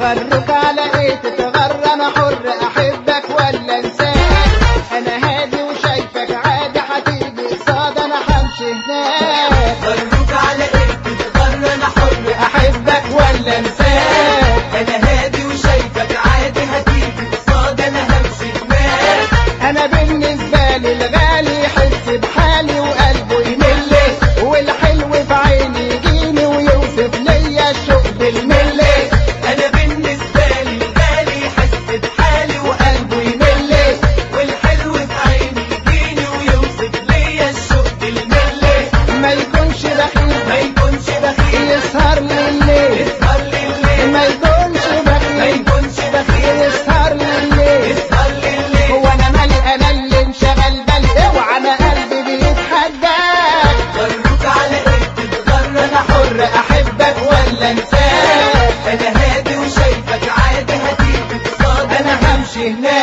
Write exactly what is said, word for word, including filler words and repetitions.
غروك على ايه تتغر؟ انا حر احبك ولا انساك. انا هادي وشايفك عادي هتيجي قصاد انا همشي هناك. غروك على ايه تتغر؟ انا حر احبك ولا انساك. انا هادي وشايفك عادي هتيجي قصاد انا همشي هناك. انا بالنسبه لي الغالي يحس بحالي وقلبه يمل، والحلو في عيني يجيني ويوصف ليا الشوق بالمل. انا بالنسبه لي الغالي يحس بحالي وقلبه يمل، والحلو في عيني يجيني ويوصف ليا الشوق بالمل. ما يكونش بخيل ما يكونش بخيل يسهر لي الليل، يسهر لي الليل. ما يكونش ما بخيل يكونش بخيل يسهر لي الليل. يسهر لي الليل. هو انا مالي انا اللي انشغل بالي، اوعى انا قلبي بيتحداك. غروك على ايه تتغر؟ انا حر احبك ولا انساك. انا هادي وشايفك عادي هتيجي قصاد انا همشي هناك.